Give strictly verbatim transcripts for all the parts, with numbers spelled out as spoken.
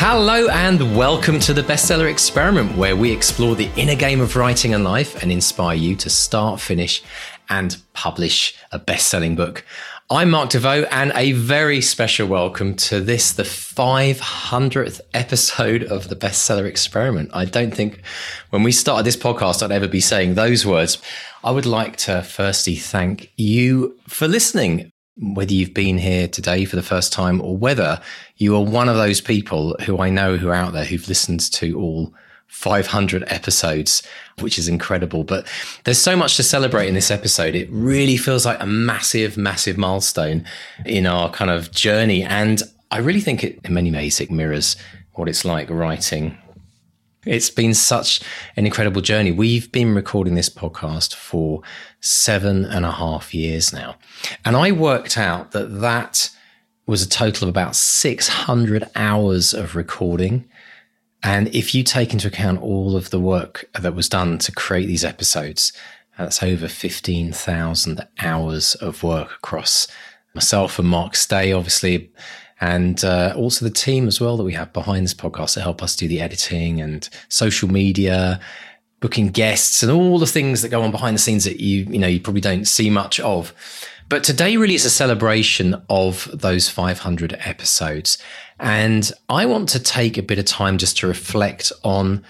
Hello and welcome to the Bestseller Experiment, where we explore the inner game of writing and life and inspire you to start, finish, and publish a best-selling book. I'm Mark Devoe, and a very special welcome to this, the five hundredth episode of the Bestseller Experiment. I don't think when we started this podcast I'd ever be saying those words. I would like to firstly thank you for listening, whether you've been here today for the first time or whether you are one of those people who I know who are out there who've listened to all five hundred episodes, which is incredible. But there's so much to celebrate in this episode. It really feels like a massive, massive milestone in our kind of journey. And I really think it, in many ways, it mirrors what it's like writing. It's been such an incredible journey. We've been recording this podcast for seven and a half years now. And I worked out that that was a total of about six hundred hours of recording. And if you take into account all of the work that was done to create these episodes, that's over fifteen thousand hours of work across myself and Mark Stay, obviously, and uh, also the team as well that we have behind this podcast to help us do the editing and social media, booking guests, and all the things that go on behind the scenes that you you know you probably don't see much of. But today really is a celebration of those five hundred episodes. And I want to take a bit of time just to reflect on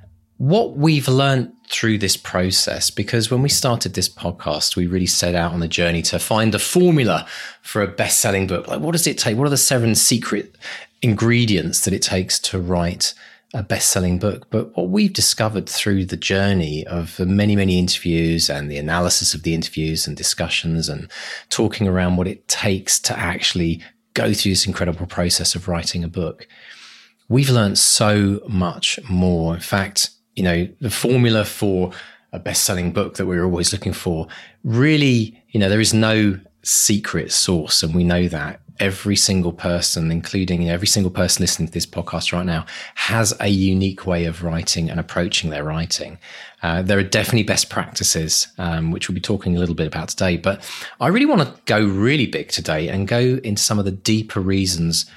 what we've learned through this process, because when we started this podcast, we really set out on a journey to find a formula for a best-selling book. Like, what does it take? What are the seven secret ingredients that it takes to write a best-selling book? But what we've discovered through the journey of the many, many interviews and the analysis of the interviews and discussions and talking around what it takes to actually go through this incredible process of writing a book, we've learned so much more. In fact, you know, the formula for a best-selling book that we're always looking for, really, you know, there is no secret sauce. And we know that every single person, including you know, every single person listening to this podcast right now, has a unique way of writing and approaching their writing. Uh, there are definitely best practices, um, which we'll be talking a little bit about today. But I really want to go really big today and go into some of the deeper reasons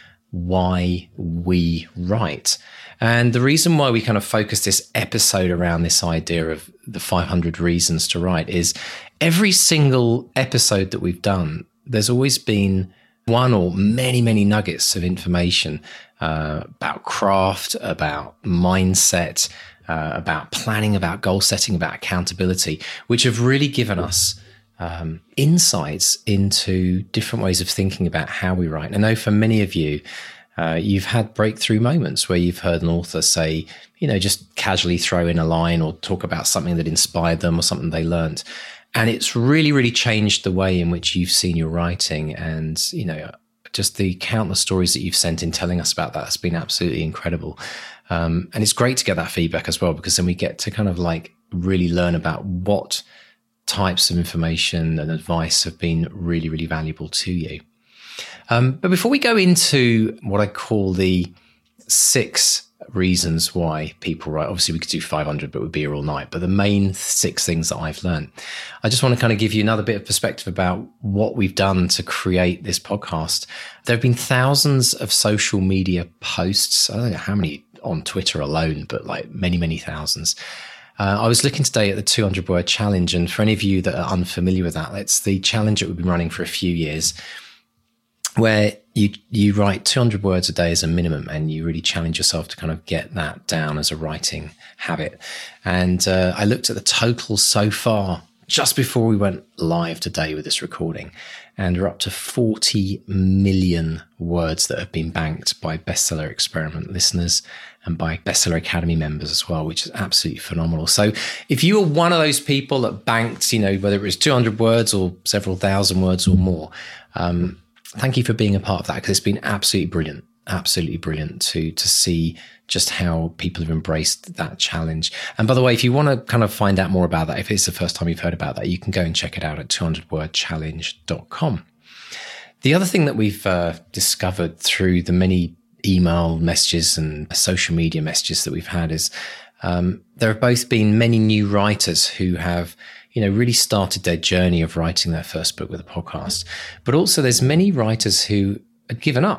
why we write. And the reason why we kind of focus this episode around this idea of the five hundred reasons to write is every single episode that we've done, there's always been one or many, many nuggets of information uh, about craft, about mindset, uh, about planning, about goal setting, about accountability, which have really given us um, insights into different ways of thinking about how we write. And I know for many of you, uh, you've had breakthrough moments where you've heard an author say, you know, just casually throw in a line or talk about something that inspired them or something they learned. And it's really, really changed the way in which you've seen your writing. And, you know, just the countless stories that you've sent in telling us about that has been absolutely incredible. Um, and it's great to get that feedback as well, because then we get to kind of like really learn about what types of information and advice have been really, really valuable to you. Um, but before we go into what I call the six reasons why people write, obviously we could do five hundred, but we'd be here all night. But the main six things that I've learned, I just want to kind of give you another bit of perspective about what we've done to create this podcast. There have been thousands of social media posts. I don't know how many on Twitter alone, but like many, many thousands. Uh, I was looking today at the two hundred word challenge. And for any of you that are unfamiliar with that, it's the challenge that we've been running for a few years, where you you write two hundred words a day as a minimum, and you really challenge yourself to kind of get that down as a writing habit. And uh, I looked at the total so far just before we went live today with this recording, and we're up to forty million words that have been banked by Bestseller Experiment listeners and by Bestseller Academy members as well, which is absolutely phenomenal. So if you were one of those people that banked, you know, whether it was two hundred words or several thousand words or more, um, thank you for being a part of that, because it's been absolutely brilliant, absolutely brilliant to to see just how people have embraced that challenge. And by the way, if you want to kind of find out more about that, if it's the first time you've heard about that, you can go and check it out at two hundred word challenge dot com. The other thing that we've uh, discovered through the many email messages and social media messages that we've had is um, there have both been many new writers who have you know, really started their journey of writing their first book with a podcast. But also there's many writers who had given up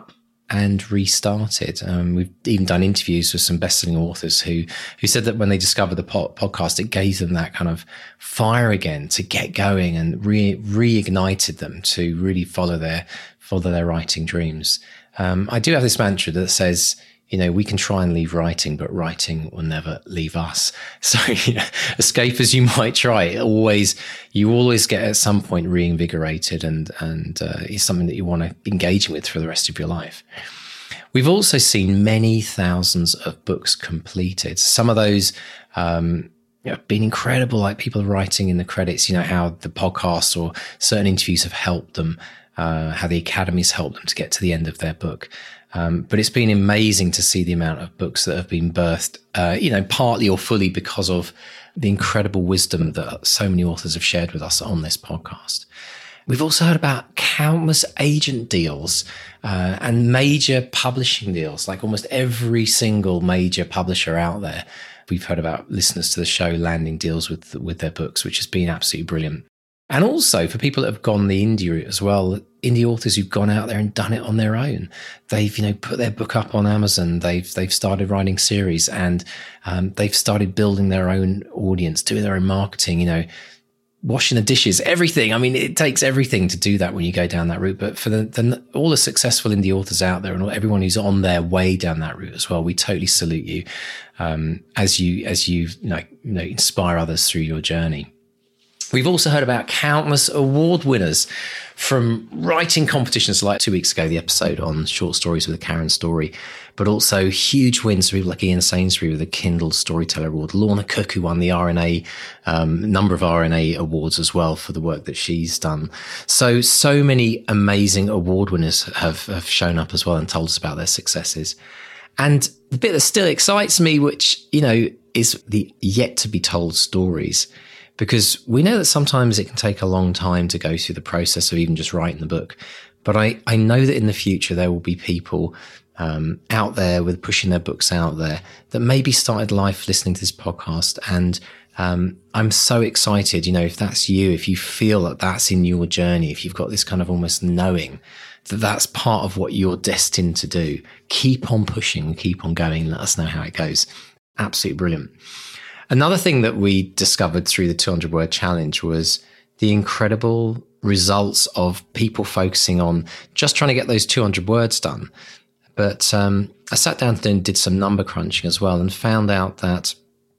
and restarted. Um, we've even done interviews with some best-selling authors who who said that when they discovered the po- podcast, it gave them that kind of fire again to get going and re- reignited them to really follow their follow their writing dreams. Um, I do have this mantra that says, you know, we can try and leave writing, but writing will never leave us. So, you know, escape as you might try, it always, you always get at some point reinvigorated and, and, uh, is something that you want to engage with for the rest of your life. We've also seen many thousands of books completed. Some of those, um, you know, have been incredible, like people writing in the credits, you know, how the podcast or certain interviews have helped them, uh, how the Academy's helped them to get to the end of their book. Um, but it's been amazing to see the amount of books that have been birthed, uh, you know, partly or fully because of the incredible wisdom that so many authors have shared with us on this podcast. We've also heard about countless agent deals uh, and major publishing deals, like almost every single major publisher out there. We've heard about listeners to the show landing deals with with their books, which has been absolutely brilliant. And also for people that have gone the indie route as well, indie authors who've gone out there and done it on their own. They've, you know, put their book up on Amazon. They've, they've started writing series and, um, they've started building their own audience, doing their own marketing, you know, washing the dishes, everything. I mean, it takes everything to do that when you go down that route. But for the, the all the successful indie authors out there and everyone who's on their way down that route as well, we totally salute you, um, as you, as you, you know, you know, inspire others through your journey. We've also heard about countless award winners from writing competitions like two weeks ago, the episode on short stories with a Karen Story, but also huge wins for people like Ian Sainsbury with the Kindle Storyteller Award, Lorna Cook, who won the R N A, um, number of R N A awards as well for the work that she's done. So, so many amazing award winners have, have shown up as well and told us about their successes. And the bit that still excites me, which, you know, is the yet to be told stories. Because we know that sometimes it can take a long time to go through the process of even just writing the book. But I, I know that in the future, there will be people um, out there with pushing their books out there that maybe started life listening to this podcast. And um, I'm so excited, you know, if that's you, if you feel that that's in your journey, if you've got this kind of almost knowing that that's part of what you're destined to do, keep on pushing, keep on going. Let us know how it goes. Absolutely brilliant. Another thing that we discovered through the two hundred word challenge was the incredible results of people focusing on just trying to get those two hundred words done. But um, I sat down and did some number crunching as well and found out that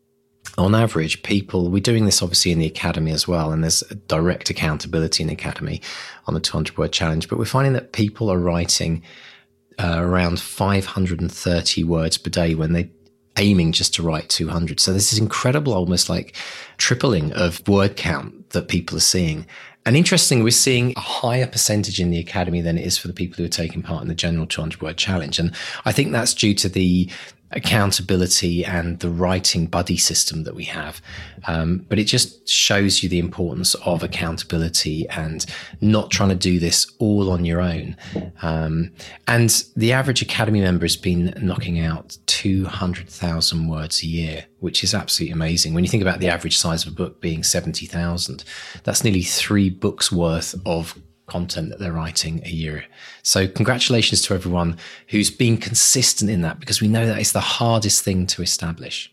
on average, people, we're doing this obviously in the Academy as well, and there's direct accountability in the Academy on the two hundred word challenge, but we're finding that people are writing uh, around five hundred thirty words per day when they aiming just to write two hundred. So this is incredible, almost like tripling of word count that people are seeing. And interesting, we're seeing a higher percentage in the Academy than it is for the people who are taking part in the general two hundred word challenge. And I think that's due to the accountability and the writing buddy system that we have. Um, but it just shows you the importance of accountability and not trying to do this all on your own. Um, and the average Academy member has been knocking out two hundred thousand words a year, which is absolutely amazing. When you think about the average size of a book being seventy thousand, that's nearly three books worth of content that they're writing a year. So congratulations to everyone who's been consistent in that, because we know that it's the hardest thing to establish.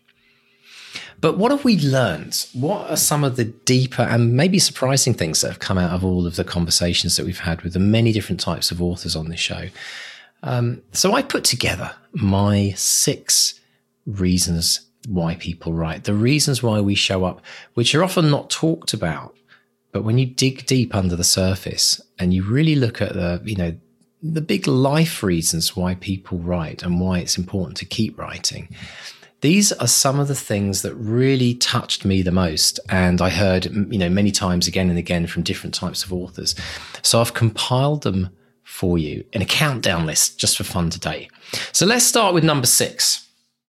But what have we learned? What are some of the deeper and maybe surprising things that have come out of all of the conversations that we've had with the many different types of authors on this show? Um, so I put together my six reasons why people write, the reasons why we show up, which are often not talked about. But when you dig deep under the surface and you really look at the, you know, the big life reasons why people write and why it's important to keep writing, these are some of the things that really touched me the most. And I heard, you know, many times again and again from different types of authors. So I've compiled them for you in a countdown list just for fun today. So let's start with number six.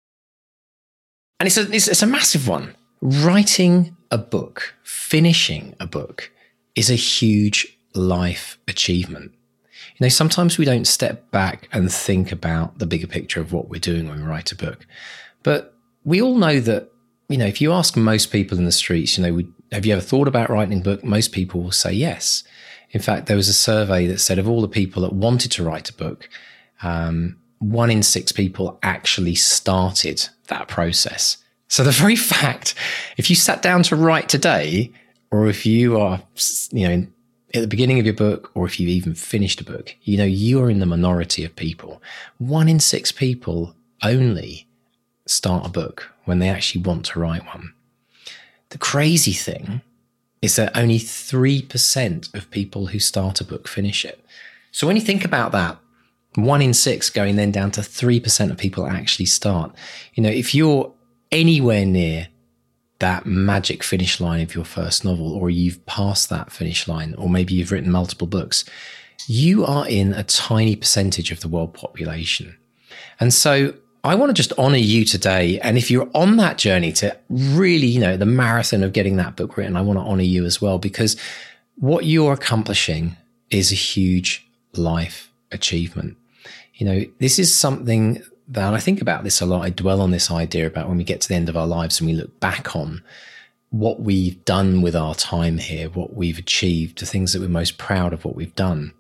And it's a, it's, it's a massive one. Writing a book, finishing a book, is a huge life achievement. You know, sometimes we don't step back and think about the bigger picture of what we're doing when we write a book. But we all know that, you know, if you ask most people in the streets, you know, we, have you ever thought about writing a book? Most people will say yes. In fact, there was a survey that said of all the people that wanted to write a book, um, one in six people actually started that process. So the very fact, if you sat down to write today, or if you are, you know, at the beginning of your book, or if you've even finished a book, you know, you are in the minority of people. One in six people only start a book when they actually want to write one. The crazy thing is that only three percent of people who start a book finish it. So when you think about that, one in six going then down to three percent of people actually start. You know, if you're anywhere near that magic finish line of your first novel, or you've passed that finish line, or maybe you've written multiple books, you are in a tiny percentage of the world population. And so I want to just honor you today. And if you're on that journey to really, you know, the marathon of getting that book written, I want to honor you as well, because what you're accomplishing is a huge life achievement. You know, this is something that I think about this a lot. I dwell on this idea about when we get to the end of our lives and we look back on what we've done with our time here, what we've achieved, the things that we're most proud of what we've done.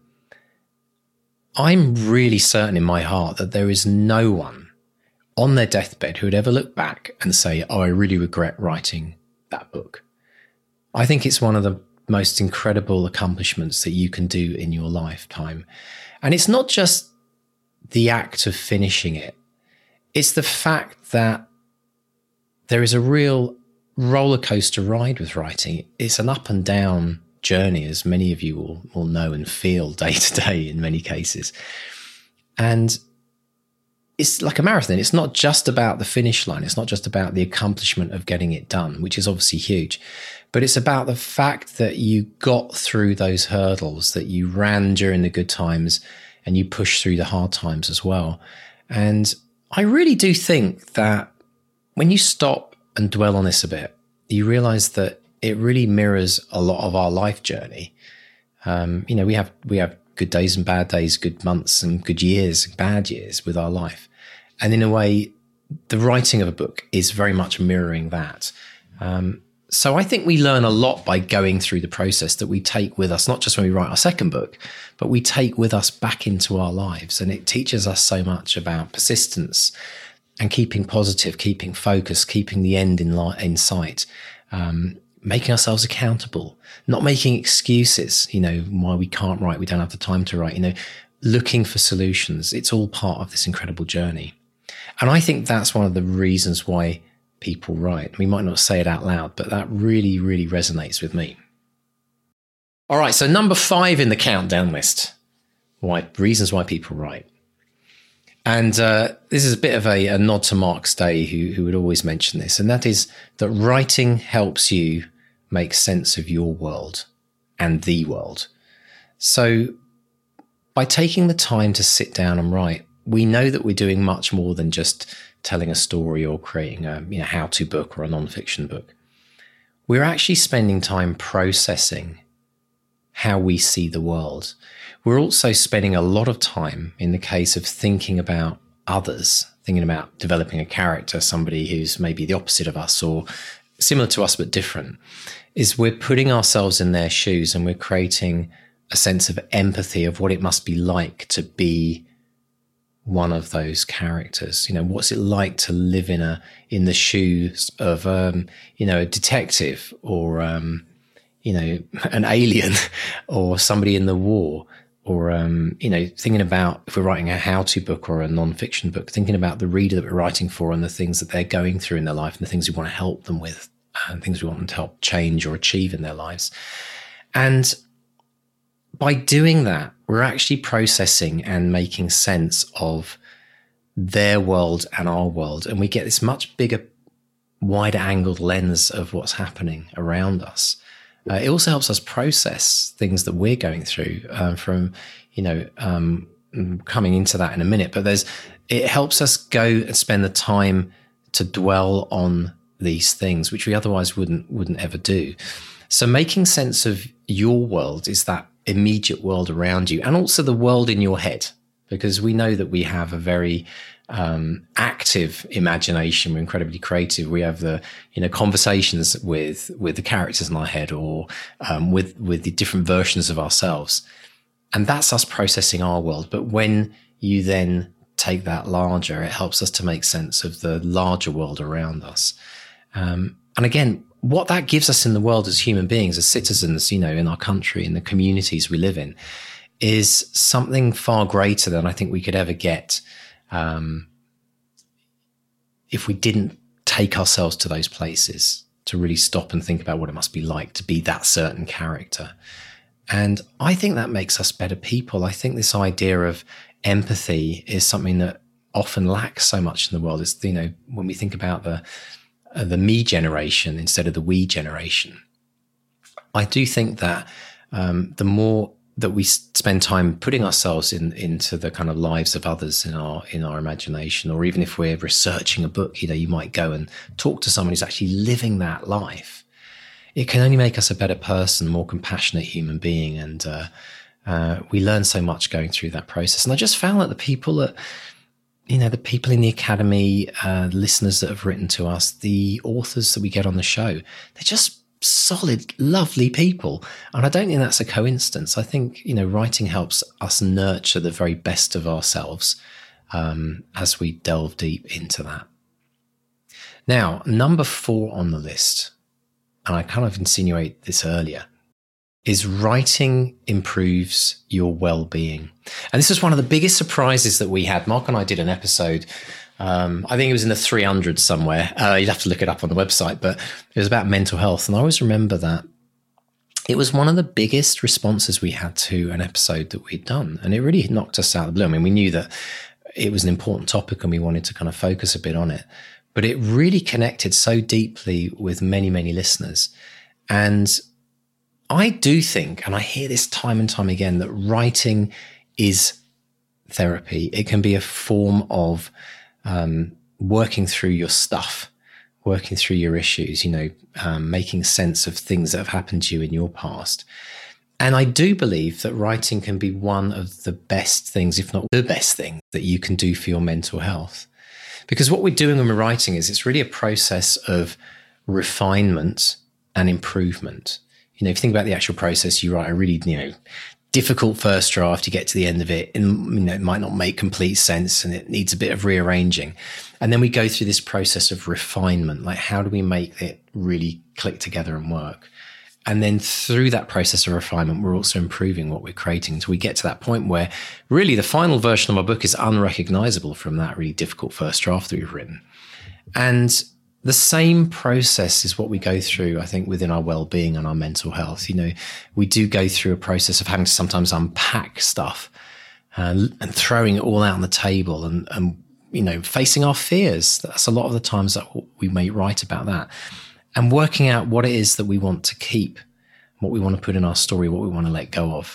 I'm really certain in my heart that there is no one on their deathbed who would ever look back and say, oh, I really regret writing that book. I think it's one of the most incredible accomplishments that you can do in your lifetime. And it's not just the act of finishing it. It's the fact that there is a real roller coaster ride with writing. It's an up and down journey, as many of you will, will know and feel day to day in many cases. And it's like a marathon. It's not just about the finish line. It's not just about the accomplishment of getting it done, which is obviously huge, but it's about the fact that you got through those hurdles, that you ran during the good times and you pushed through the hard times as well. And I really do think that when you stop and dwell on this a bit, you realize that it really mirrors a lot of our life journey. Um, you know, we have, we have good days and bad days, good months and good years, bad years with our life. And in a way, the writing of a book is very much mirroring that. Um, so I think we learn a lot by going through the process that we take with us, not just when we write our second book, but we take with us back into our lives. And it teaches us so much about persistence and keeping positive, keeping focus, keeping the end in, li- in sight, um, making ourselves accountable, not making excuses, you know, why we can't write, we don't have the time to write, you know, looking for solutions. It's all part of this incredible journey. And I think that's one of the reasons why people write. We might not say it out loud, but that really, really resonates with me. All right, so number five in the countdown list, why reasons why people write. And uh, this is a bit of a, a nod to Mark Stay, who, who would always mention this, and that is that writing helps you make sense of your world and the world. So by taking the time to sit down and write, we know that we're doing much more than just telling a story or creating a you know, how-to book or a non-fiction book. We're actually spending time processing how we see the world. We're also spending a lot of time in the case of thinking about others, thinking about developing a character, somebody who's maybe the opposite of us or similar to us but different, is we're putting ourselves in their shoes and we're creating a sense of empathy of what it must be like to be one of those characters. You know, what's it like to live in a in the shoes of um, you know, a detective or um, you know, an alien or somebody in the war, or um, you know, thinking about if we're writing a how-to book or a non-fiction book, thinking about the reader that we're writing for and the things that they're going through in their life and the things we want to help them with and things we want them to help change or achieve in their lives. And by doing that, we're actually processing and making sense of their world and our world. And we get this much bigger, wider angled lens of what's happening around us. Uh, it also helps us process things that we're going through uh, from, you know, um, coming into that in a minute. But there's, it helps us go and spend the time to dwell on these things, which we otherwise wouldn't, wouldn't ever do. So making sense of your world is that immediate world around you and also the world in your head, because we know that we have a very um, active imagination. We're incredibly creative. We have the, you know, conversations with, with the characters in our head or um, with, with the different versions of ourselves. And that's us processing our world. But when you then take that larger. It helps us to make sense of the larger world around us. Um, and again, what that gives us in the world as human beings, as citizens, you know, in our country, in the communities we live in, is something far greater than I think we could ever get um, if we didn't take ourselves to those places, to really stop and think about what it must be like to be that certain character. And I think that makes us better people. I think this idea of empathy is something that often lacks so much in the world. It's, you know, when we think about the uh, the me generation instead of the we generation, I do think that um, the more that we spend time putting ourselves in into the kind of lives of others in our in our imagination, or even if we're researching a book, you know, you might go and talk to someone who's actually living that life. It can only make us a better person, more compassionate human being, and uh, uh, we learn so much going through that process. And I just found that the people that, you know, the people in the academy, uh, listeners that have written to us, the authors that we get on the show, they're just solid, lovely people. And I don't think that's a coincidence. I think, you know, writing helps us nurture the very best of ourselves um, as we delve deep into that. Now, number four on the list, and I kind of insinuate this earlier, is writing improves your well-being. And this was one of the biggest surprises that we had. Mark and I did an episode, um, I think it was in the three hundreds somewhere. Uh, you'd have to look it up on the website, but it was about mental health. And I always remember that it was one of the biggest responses we had to an episode that we'd done. And it really knocked us out of the blue. I mean, we knew that it was an important topic and we wanted to kind of focus a bit on it. But it really connected so deeply with many, many listeners. And I do think, and I hear this time and time again, that writing is therapy. It can be a form of um, working through your stuff, working through your issues, you know, um, making sense of things that have happened to you in your past. And I do believe that writing can be one of the best things, if not the best thing, that you can do for your mental health. Because what we're doing when we're writing is it's really a process of refinement and improvement. You know, if you think about the actual process, you write a really, you know, difficult first draft, you get to the end of it, and, you know, it might not make complete sense and it needs a bit of rearranging. And then we go through this process of refinement, like how do we make it really click together and work? And then through that process of refinement, we're also improving what we're creating until we get to that point where really the final version of our book is unrecognizable from that really difficult first draft that we've written. And the same process is what we go through, I think, within our well-being and our mental health. You know, we do go through a process of having to sometimes unpack stuff uh, and throwing it all out on the table and, and, you know, facing our fears. That's a lot of the times that we may write about that. And working out what it is that we want to keep, what we want to put in our story, what we want to let go of.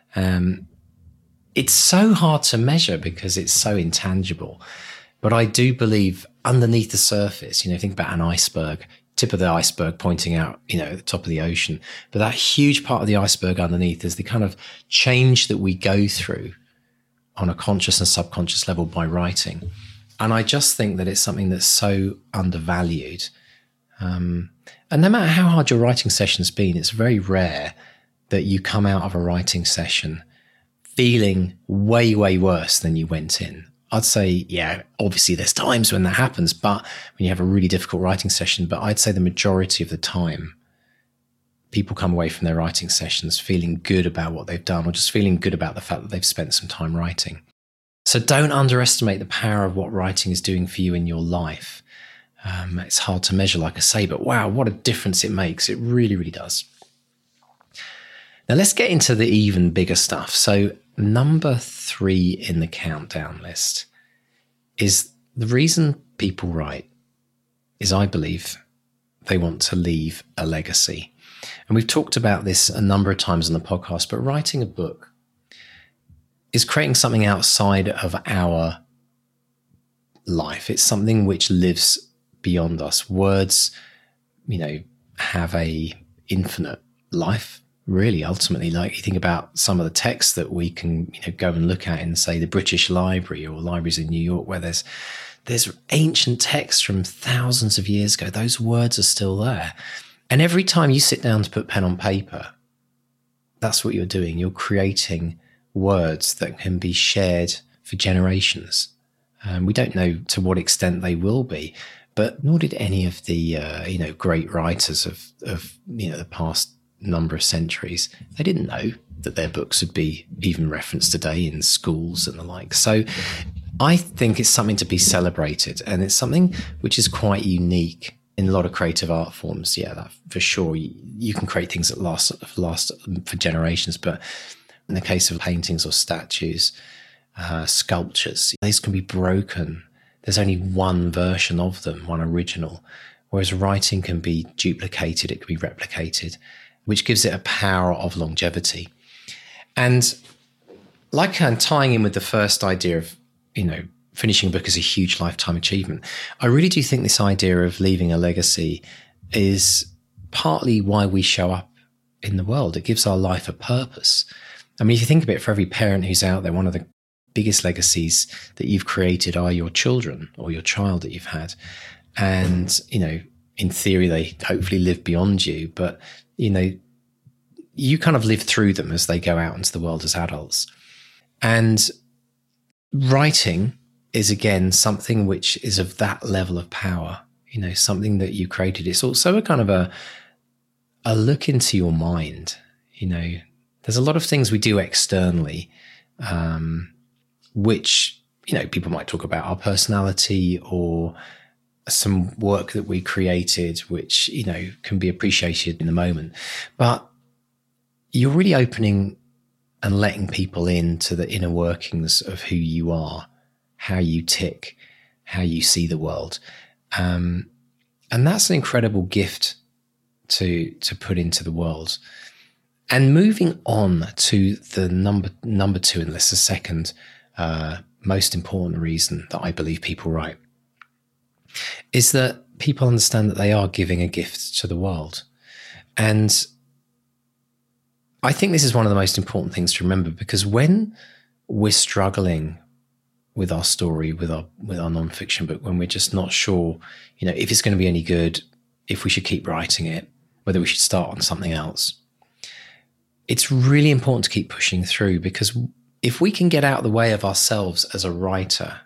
Um, it's so hard to measure because it's so intangible. But I do believe underneath the surface, you know, think about an iceberg, tip of the iceberg pointing out, you know, at the top of the ocean. But that huge part of the iceberg underneath is the kind of change that we go through on a conscious and subconscious level by writing. And I just think that it's something that's so undervalued. Um, and no matter how hard your writing session's been, it's very rare that you come out of a writing session feeling way, way worse than you went in. I'd say, yeah, obviously there's times when that happens, but when you have a really difficult writing session, but I'd say the majority of the time, people come away from their writing sessions feeling good about what they've done or just feeling good about the fact that they've spent some time writing. So don't underestimate the power of what writing is doing for you in your life. Um, it's hard to measure, like I say, but wow, what a difference it makes. It really, really does. Now let's get into the even bigger stuff. So number three in the countdown list is the reason people write is, I believe, they want to leave a legacy. And we've talked about this a number of times on the podcast, but writing a book is creating something outside of our life. It's something which lives beyond us. Words, you know, have a infinite life, really, ultimately. Like you think about some of the texts that we can, you know, go and look at in, say, the British Library or libraries in New York, where there's there's ancient texts from thousands of years ago. Those words are still there. And every time you sit down to put pen on paper, that's what you're doing. You're creating words that can be shared for generations. Um, we don't know to what extent they will be, but nor did any of the uh, you know great writers of of you know the past number of centuries. They didn't know that their books would be even referenced today in schools and the like. So I think it's something to be celebrated, and it's something which is quite unique in a lot of creative art forms. Yeah, that for sure. You, you can create things that last last for generations, but in the case of paintings or statues, uh, sculptures, these can be broken. There's only one version of them, one original, whereas writing can be duplicated, it can be replicated, which gives it a power of longevity. And like I'm tying in with the first idea of, you know, finishing a book is a huge lifetime achievement, I really do think this idea of leaving a legacy is partly why we show up in the world. It gives our life a purpose. I mean, if you think of it, for every parent who's out there, one of the biggest legacies that you've created are your children or your child that you've had. And, you know, in theory, they hopefully live beyond you, but, you know, you kind of live through them as they go out into the world as adults. And writing is, again, something which is of that level of power, you know, something that you created. It's also a kind of a, a look into your mind. You know, there's a lot of things we do externally, um, which, you know, people might talk about our personality or some work that we created, which, you know, can be appreciated in the moment. But you're really opening and letting people into the inner workings of who you are, how you tick, how you see the world. Um, and that's an incredible gift to, to put into the world. And moving on to the number, number two, and this is the second uh, most important reason that I believe people write, is that people understand that they are giving a gift to the world. And I think this is one of the most important things to remember, because when we're struggling with our story, with our with our nonfiction book, when we're just not sure, you know, if it's going to be any good, if we should keep writing it, whether we should start on something else, it's really important to keep pushing through, because if we can get out of the way of ourselves as a writer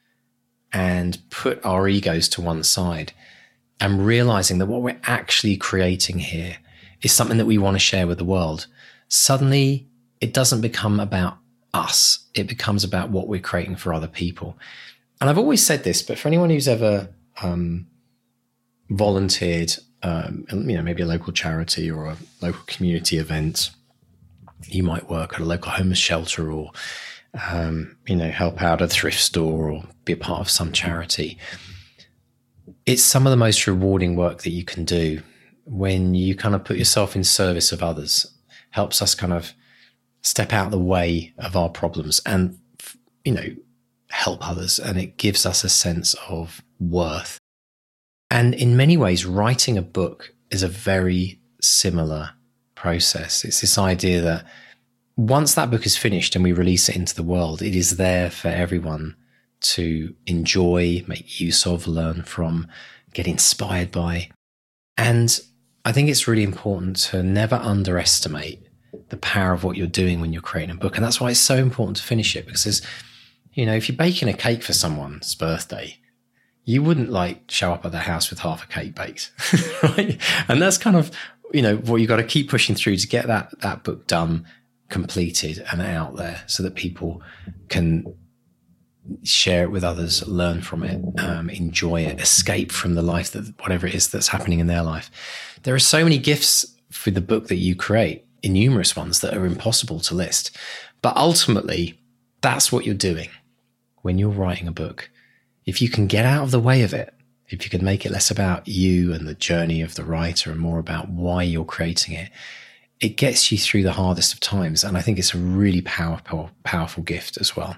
and put our egos to one side and realizing that what we're actually creating here is something that we want to share with the world, suddenly it doesn't become about us. It becomes about what we're creating for other people. And I've always said this, but for anyone who's ever um, volunteered, um, you know, maybe a local charity or a local community event, you might work at a local homeless shelter or, um, you know, help out at a thrift store or be a part of some charity. It's some of the most rewarding work that you can do when you kind of put yourself in service of others. Helps us kind of step out of the way of our problems and, you know, help others. And it gives us a sense of worth. And in many ways, writing a book is a very similar process. It's this idea that once that book is finished and we release it into the world, it is there for everyone to enjoy, make use of, learn from, get inspired by. And I think it's really important to never underestimate the power of what you're doing when you're creating a book. And that's why it's so important to finish it, because, you know, if you're baking a cake for someone's birthday, you wouldn't like show up at their house with half a cake baked, right? And that's kind of, you know, what you've got to keep pushing through to get that, that book done, completed and out there so that people can share it with others, learn from it, um, enjoy it, escape from the life that whatever it is that's happening in their life. There are so many gifts for the book that you create, innumerous ones that are impossible to list. But ultimately, that's what you're doing when you're writing a book. If you can get out of the way of it, if you can make it less about you and the journey of the writer and more about why you're creating it, it gets you through the hardest of times. And I think it's a really powerful, powerful gift as well.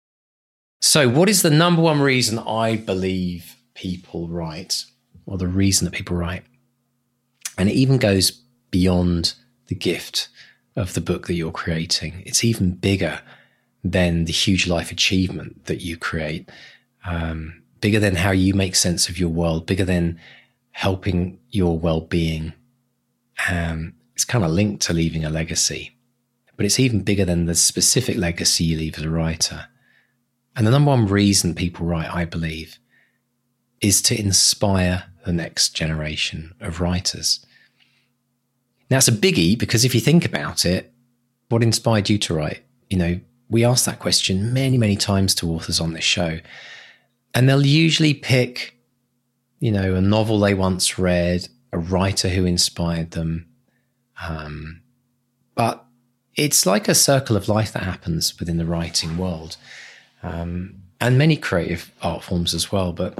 So what is the number one reason I believe people write, or the reason that people write? And it even goes beyond the gift of the book that you're creating. It's even bigger than the huge life achievement that you create, um, bigger than how you make sense of your world, bigger than helping your well-being. Um, it's kind of linked to leaving a legacy, but it's even bigger than the specific legacy you leave as a writer. And the number one reason people write, I believe, is to inspire the next generation of writers. Now, it's a biggie because if you think about it, what inspired you to write? You know, we ask that question many, many times to authors on this show, and they'll usually pick, you know, a novel they once read, a writer who inspired them. Um, but it's like a circle of life that happens within the writing world, um, and many creative art forms as well. But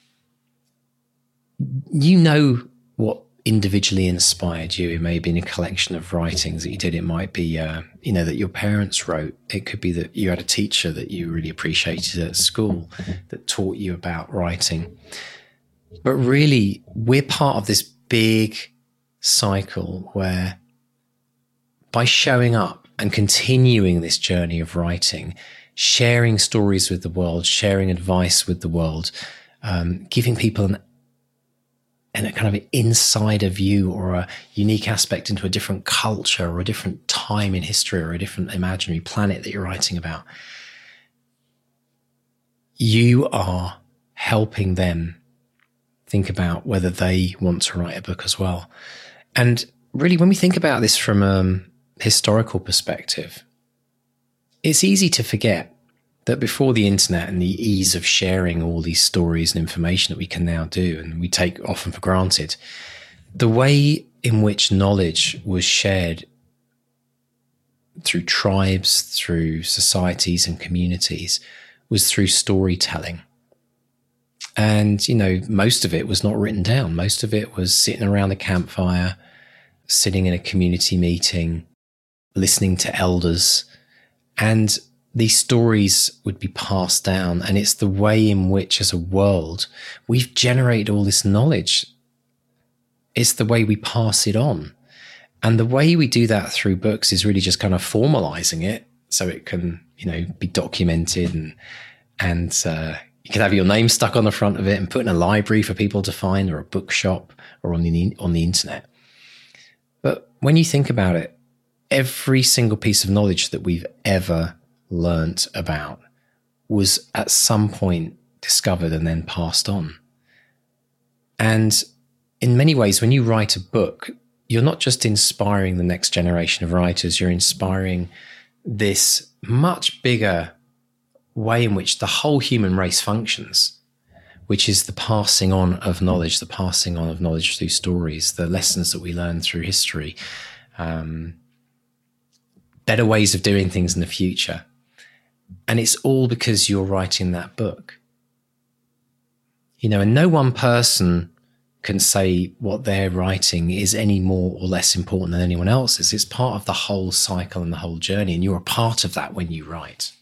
you know what individually inspired you. It may be in a collection of writings that you did. It might be, uh, you know, that your parents wrote. It could be that you had a teacher that you really appreciated at school that taught you about writing. But really, we're part of this big cycle where by showing up and continuing this journey of writing, sharing stories with the world, sharing advice with the world, um, giving people an and a kind of an insider view or a unique aspect into a different culture or a different time in history or a different imaginary planet that you're writing about, you are helping them think about whether they want to write a book as well. And really, when we think about this from a historical perspective, it's easy to forget that before the internet and the ease of sharing all these stories and information that we can now do, and we take often for granted, the way in which knowledge was shared through tribes, through societies and communities, was through storytelling. And, you know, most of it was not written down. Most of it was sitting around a campfire, sitting in a community meeting, listening to elders, and these stories would be passed down. And it's the way in which, as a world, we've generated all this knowledge. It's the way we pass it on. And the way we do that through books is really just kind of formalizing it so it can, you know, be documented, and, and, uh, you can have your name stuck on the front of it and put in a library for people to find, or a bookshop, or on the, on the internet. But when you think about it, every single piece of knowledge that we've ever learnt about was at some point discovered and then passed on. And in many ways, when you write a book, you're not just inspiring the next generation of writers, you're inspiring this much bigger way in which the whole human race functions, which is the passing on of knowledge, the passing on of knowledge through stories, the lessons that we learn through history, um, better ways of doing things in the future. And it's all because you're writing that book. You know, and no one person can say what they're writing is any more or less important than anyone else's. It's part of the whole cycle and the whole journey, and you're a part of that when you write.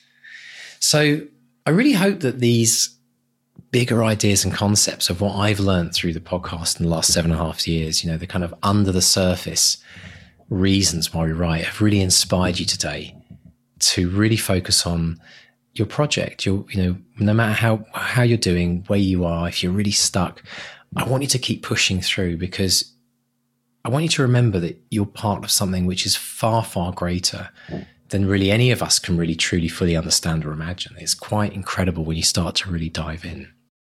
So I really hope that these bigger ideas and concepts of what I've learned through the podcast in the last seven and a half years, you know, the kind of under the surface reasons why we write, have really inspired you today to really focus on your project. Your, you know, no matter how, how you're doing, where you are, if you're really stuck, I want you to keep pushing through, because I want you to remember that you're part of something which is far, far greater than really any of us can really truly fully understand or imagine. It's quite incredible when you start to really dive in.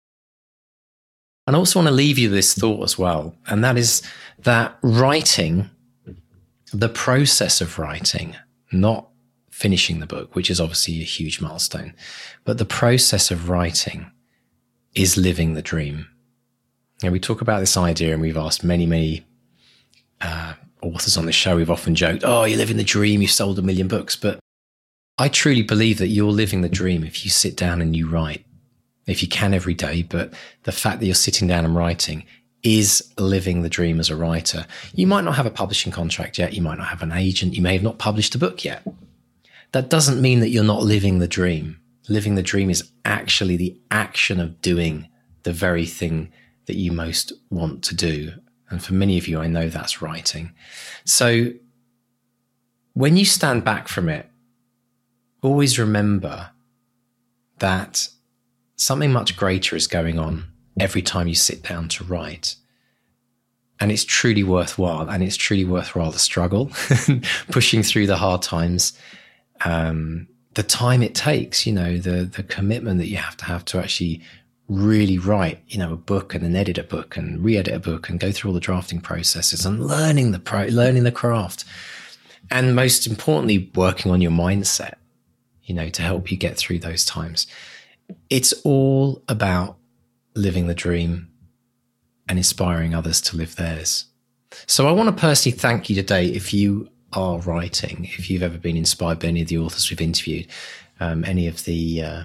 And I also want to leave you this thought as well, and that is that writing, the process of writing, not finishing the book, which is obviously a huge milestone, but the process of writing is living the dream. And we talk about this idea, and we've asked many, many uh, authors on the show. We've often joked, oh, you're living the dream, you've sold a million books. But I truly believe that you're living the dream if you sit down and you write, if you can every day. But the fact that you're sitting down and writing is living the dream as a writer. You might not have a publishing contract yet. You might not have an agent. You may have not published a book yet. That doesn't mean that you're not living the dream. Living the dream is actually the action of doing the very thing that you most want to do. And for many of you, I know that's writing. So when you stand back from it, always remember that something much greater is going on every time you sit down to write. And it's truly worthwhile. And it's truly worthwhile the struggle, pushing through the hard times, um, the time it takes, you know, the the commitment that you have to have to actually really write, you know, a book and then edit a book and re-edit a book and go through all the drafting processes and learning the pro, learning the craft. And most importantly, working on your mindset, you know, to help you get through those times. It's all about living the dream and inspiring others to live theirs. So I want to personally thank you today if you are writing, if you've ever been inspired by any of the authors we've interviewed, um, any of the uh,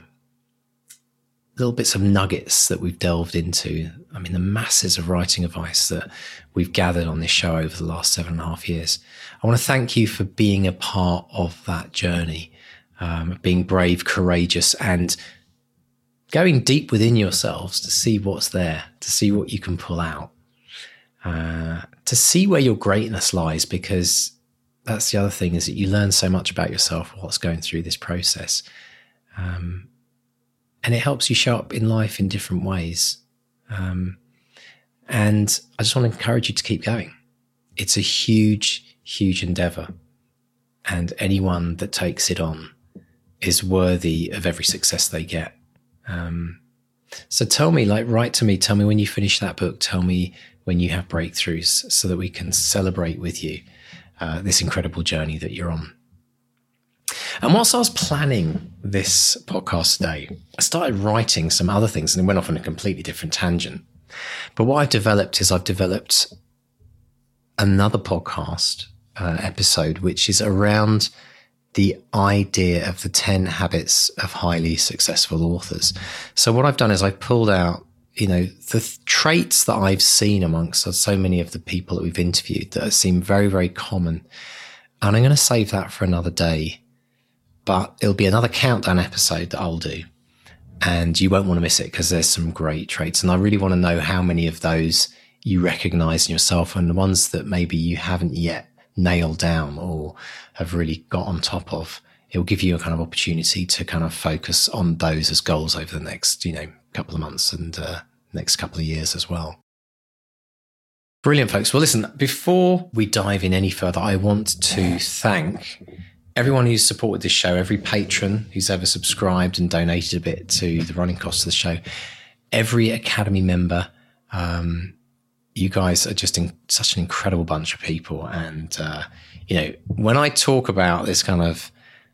little bits of nuggets that we've delved into. I mean, the masses of writing advice that we've gathered on this show over the last seven and a half years. I want to thank you for being a part of that journey, um, being brave, courageous, and going deep within yourselves to see what's there, to see what you can pull out, uh, to see where your greatness lies, because that's the other thing, is that you learn so much about yourself whilst going through this process. Um, and it helps you show up in life in different ways. Um, and I just want to encourage you to keep going. It's a huge, huge endeavor. And anyone that takes it on is worthy of every success they get. Um, so tell me, like, write to me, tell me when you finish that book, tell me when you have breakthroughs so that we can celebrate with you uh, this incredible journey that you're on. And whilst I was planning this podcast today, I started writing some other things and it went off on a completely different tangent. But what I've developed is I've developed another podcast uh, episode, which is around the idea of the ten habits of highly successful authors. So what I've done is I've pulled out, you know, the th- traits that I've seen amongst so many of the people that we've interviewed that seem very, very common. And I'm going to save that for another day. But it'll be another countdown episode that I'll do. And you won't want to miss it because there's some great traits. And I really want to know how many of those you recognize in yourself and the ones that maybe you haven't yet nailed down or have really got on top of. It will give you a kind of opportunity to kind of focus on those as goals over the next, you know, couple of months and uh, next couple of years as well. Brilliant, folks. Well, listen, before we dive in any further, I want to thank everyone who's supported this show, every patron who's ever subscribed and donated a bit to the running costs of the show, every Academy member. Um, you guys are just in such an incredible bunch of people. And, uh, you know, when I talk about this kind of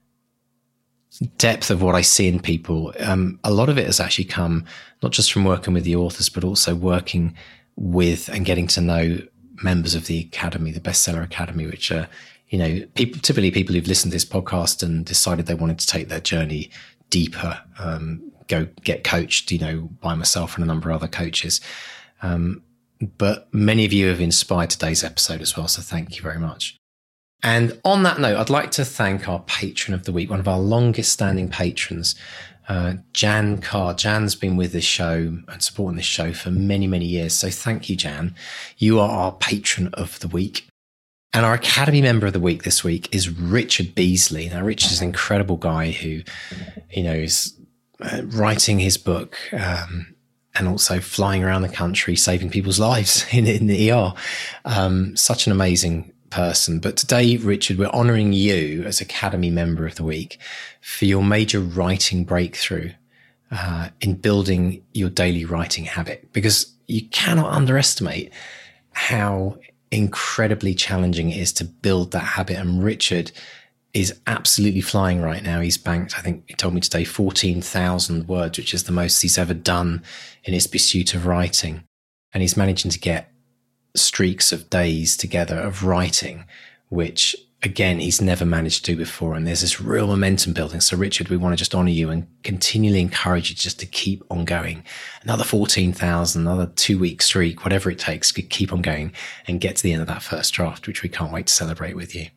depth of what I see in people, um, a lot of it has actually come not just from working with the authors, but also working with and getting to know members of the Academy, the Bestseller Academy, which are, you know, people, typically people who've listened to this podcast and decided they wanted to take their journey deeper, um, go get coached, you know, by myself and a number of other coaches. Um, but many of you have inspired today's episode as well. So thank you very much. And on that note, I'd like to thank our patron of the week, one of our longest standing patrons, uh, Jan Carr. Jan's been with this show and supporting this show for many, many years. So thank you, Jan. You are our patron of the week. And our Academy member of the week this week is Richard Beasley. Now, Richard is an incredible guy who, you know, is uh, writing his book um, and also flying around the country, saving people's lives in, in the E R. Um, such an amazing person. But today, Richard, we're honouring you as Academy member of the week for your major writing breakthrough uh, in building your daily writing habit, because you cannot underestimate how incredibly challenging it is to build that habit. And Richard is absolutely flying right now. He's banked, I think he told me today, fourteen thousand words, which is the most he's ever done in his pursuit of writing. And he's managing to get streaks of days together of writing, which again, he's never managed to do before. And there's this real momentum building. So Richard, we want to just honor you and continually encourage you just to keep on going. Another fourteen thousand, another two week streak, whatever it takes, keep on going and get to the end of that first draft, which we can't wait to celebrate with you.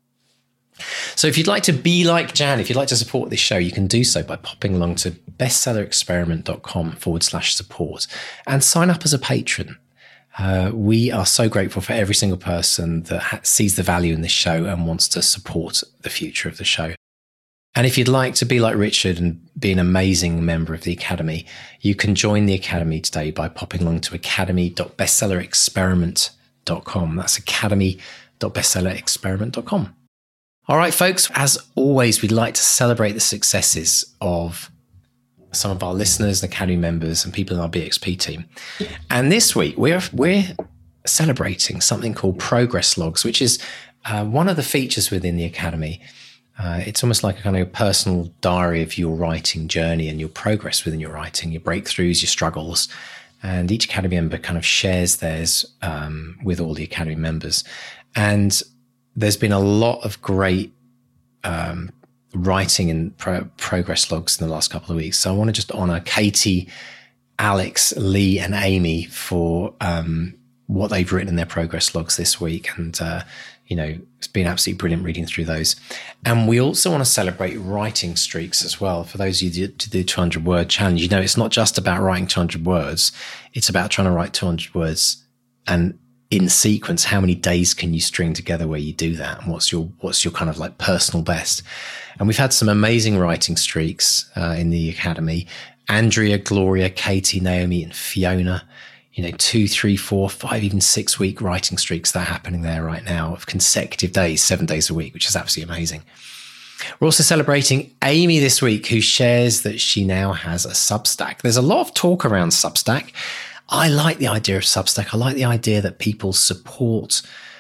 So if you'd like to be like Jan, if you'd like to support this show, you can do so by popping along to bestsellerexperiment.com forward slash support and sign up as a patron. Uh, we are so grateful for every single person that ha- sees the value in this show and wants to support the future of the show. And if you'd like to be like Richard and be an amazing member of the Academy, you can join the Academy today by popping along to academy dot bestseller experiment dot com. That's academy dot bestseller experiment dot com. All right, folks, as always, we'd like to celebrate the successes of some of our listeners, Academy members, and people in our B X P team. And this week, we're we're celebrating something called Progress Logs, which is uh, one of the features within the Academy. Uh, it's almost like a kind of personal diary of your writing journey and your progress within your writing, your breakthroughs, your struggles. And each Academy member kind of shares theirs um, with all the Academy members. And there's been a lot of great um, writing and pro- progress logs in the last couple of weeks. So I want to just honor Katie, Alex, Lee, and Amy for um, what they've written in their progress logs this week. And, uh, you know, it's been absolutely brilliant reading through those. And we also want to celebrate writing streaks as well. For those of you to do two hundred word challenge, you know, it's not just about writing two hundred words. It's about trying to write two hundred words and in sequence. How many days can you string together where you do that? And what's your, what's your kind of like personal best? And we've had some amazing writing streaks uh, in the Academy. Andrea, Gloria, Katie, Naomi, and Fiona. You know, two, three, four, five, even six week writing streaks that are happening there right now of consecutive days, seven days a week, which is absolutely amazing. We're also celebrating Amy this week, who shares that she now has a Substack. There's a lot of talk around Substack. I like the idea of Substack. I like the idea that people support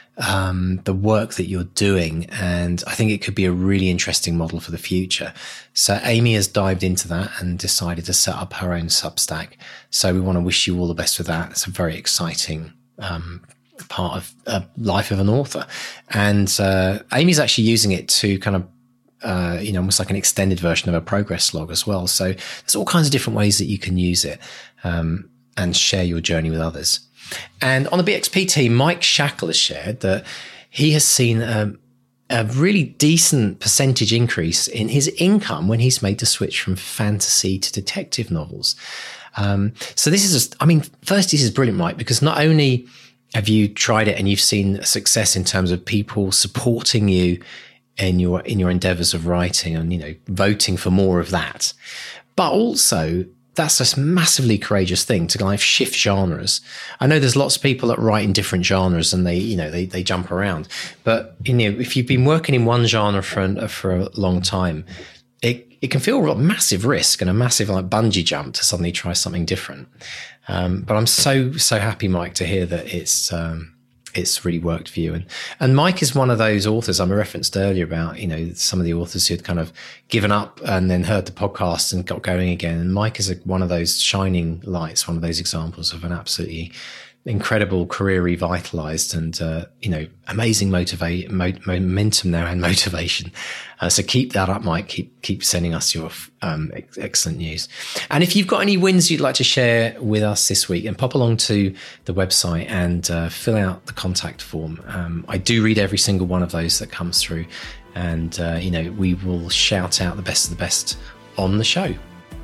um, the work that you're doing. And I think it could be a really interesting model for the future. So Amy has dived into that and decided to set up her own Substack. So we want to wish you all the best with that. It's a very exciting um, part of uh, life of an author. And uh, Amy's actually using it to kind of, uh, you know, almost like an extended version of a progress log as well. So there's all kinds of different ways that you can use it um, and share your journey with others. And on the B X P team, Mike Shackle has shared that he has seen um, a really decent percentage increase in his income when he's made the switch from fantasy to detective novels. Um, so this is, a, I mean, first, this is brilliant, Mike, because not only have you tried it and you've seen success in terms of people supporting you in your, in your endeavors of writing and, you know, voting for more of that, but also that's a massively courageous thing to kind of shift genres. I know there's lots of people that write in different genres and they, you know, they, they jump around, but you know, if you've been working in one genre for, for a long time, it, it can feel a massive risk and a massive like bungee jump to suddenly try something different. Um, but I'm so, so happy, Mike, to hear that it's, um, it's really worked for you. And, and Mike is one of those authors I referenced earlier about, you know, some of the authors who had kind of given up and then heard the podcast and got going again. And Mike is a, one of those shining lights, one of those examples of an absolutely incredible career revitalized and, uh, you know, amazing motivate, mo- momentum there and motivation. Uh, so keep that up, Mike. Keep, keep sending us your, um, ex- excellent news. And if you've got any wins you'd like to share with us this week, and pop along to the website and, uh, fill out the contact form. Um, I do read every single one of those that comes through, and, uh, you know, we will shout out the best of the best on the show.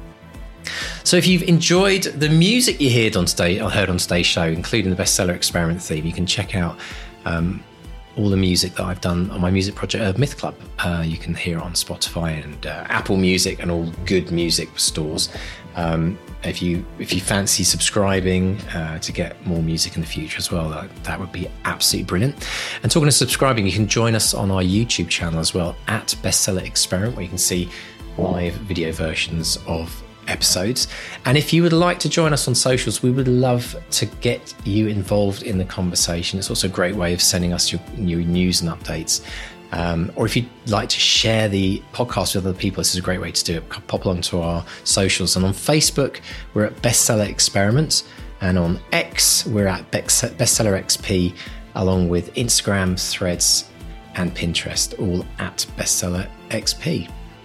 So if you've enjoyed the music you heard on today, or heard on today's show, including the Bestseller Experiment theme, you can check out um, all the music that I've done on my music project, uh, Myth Club. Uh, you can hear on Spotify and uh, Apple Music and all good music stores. Um, if you if you fancy subscribing uh, to get more music in the future as well, that, that would be absolutely brilliant. And talking of subscribing, you can join us on our YouTube channel as well, at Bestseller Experiment, where you can see live video versions of episodes. And if you would like to join us on socials, we would love to get you involved in the conversation. It's also a great way of sending us your new news and updates. Um, or if you'd like to share the podcast with other people, this is a great way to do it. Pop along to our socials. And on Facebook, we're at Bestseller Experiment. And on X, we're at Bestseller X P, along with Instagram, Threads, and Pinterest, all at Bestseller X P.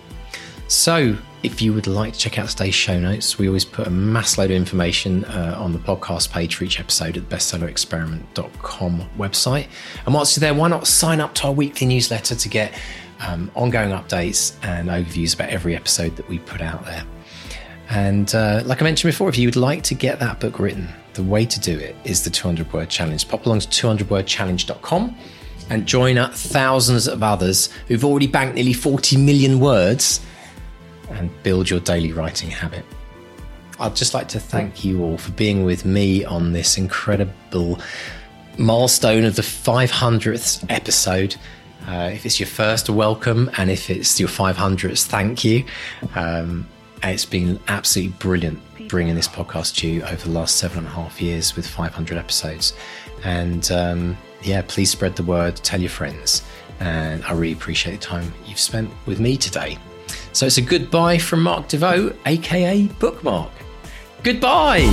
So if you would like to check out today's show notes, we always put a mass load of information uh, on the podcast page for each episode at the bestseller experiment dot com website. And whilst you're there, why not sign up to our weekly newsletter to get um, ongoing updates and overviews about every episode that we put out there. And uh, like I mentioned before, if you would like to get that book written, the way to do it is the two hundred word challenge. Pop along to two hundred word challenge dot com and join up thousands of others who've already banked nearly forty million words and build your daily writing habit. I'd just like to thank you all for being with me on this incredible milestone of the five hundredth episode. Uh, if it's your first, welcome. And if it's your five hundredth, thank you. Um, it's been absolutely brilliant bringing this podcast to you over the last seven and a half years with five hundred episodes. And um, yeah, please spread the word, tell your friends. And I really appreciate the time you've spent with me today. So it's a goodbye from Mark Devoe, aka Bookmark. Goodbye.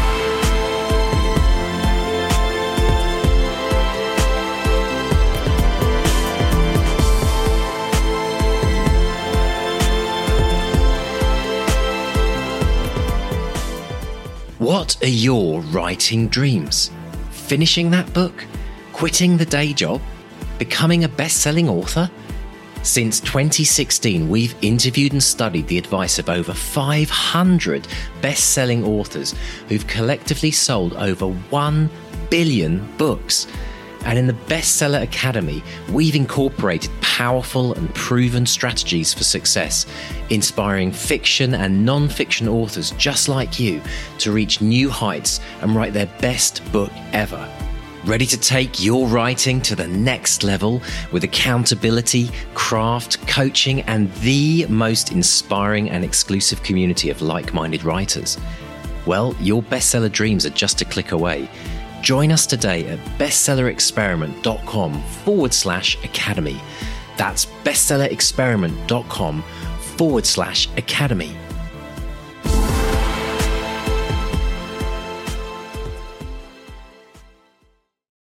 What are your writing dreams? Finishing that book? Quitting the day job? Becoming a best-selling author? Since twenty sixteen, we've interviewed and studied the advice of over five hundred best-selling authors who've collectively sold over one billion books. And in the Bestseller Academy, we've incorporated powerful and proven strategies for success, inspiring fiction and non-fiction authors just like you to reach new heights and write their best book ever. Ready to take your writing to the next level with accountability, craft, coaching, and the most inspiring and exclusive community of like-minded writers? Well, your bestseller dreams are just a click away. Join us today at bestsellerexperiment.com forward slash academy. That's bestsellerexperiment.com forward slash academy.